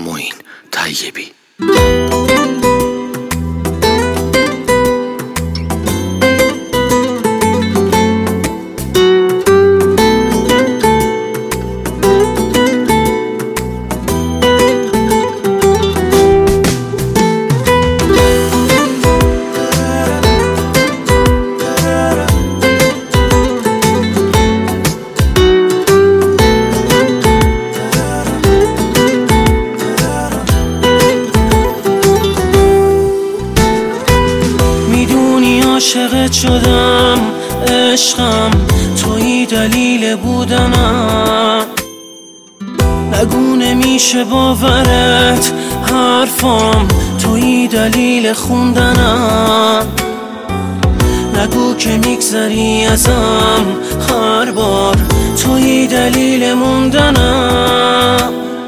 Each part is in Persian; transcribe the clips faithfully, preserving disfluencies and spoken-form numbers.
معین طیبی. عاشقت شدم عشقم، تویی دلیل بودنم. نگو نمیشه باورت حرفام، تویی دلیل خوندنم. نگو که میگذری ازم هر بار، تویی دلیل موندنم.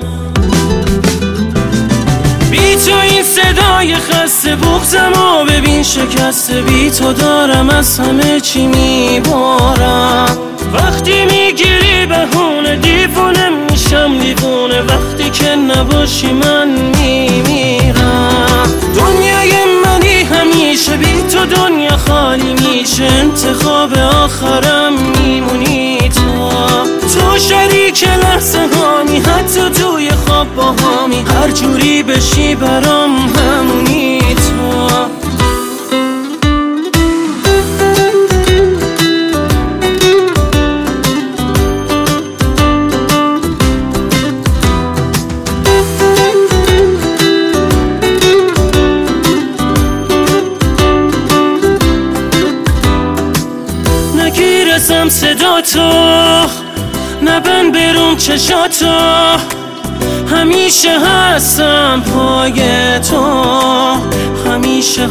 بی تو این صدای خسته بغضمو ببین شکسته، بی تو دارم از همه چی میبارم. وقتی میگیری بهونه دیوونه میشم دیوونه، وقتی که نباشی من میمیرم. دنیای منی همیشه، بی تو دنیا خالی میشه. انتخاب آخرم میمونی تو، تو شریک لحظه هامی، حتی توی خواب با هامی. هر جوری بشی برام همونی تو. نگیرسم صدا تو، نبند برون چشاتو. همیشه هستم پای تو، همیشه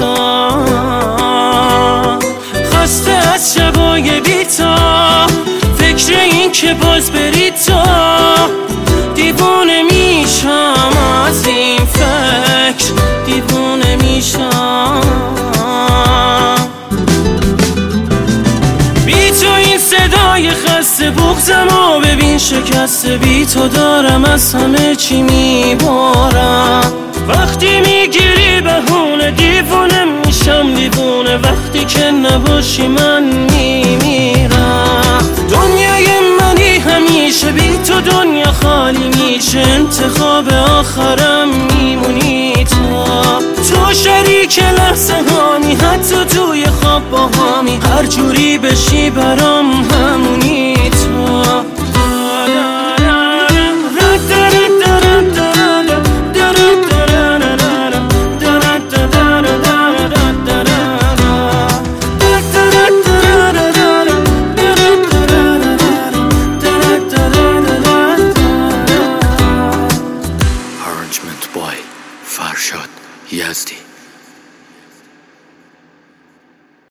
هستم. خسته از شبای بی تو، فکر این که باز بری تو. دیوونه میشم از این فکر، دیوونه میشم. بی تو این صدای خسته بغضمو ببین شکسته، بی تو دارم از همه چی میبارم. وقتی میگیری بهونه دیوونه میشم دیوونه، وقتی که نباشی من میمیرم. دنیای منی همیشه، بی تو دنیا خالی میشه. انتخاب آخرم میمونی تو، تو شریک لحظه هامی، حتی توی خواب با هامی. هر جوری بشی برام همونی تو. Arrangement by Farshad Yazdi.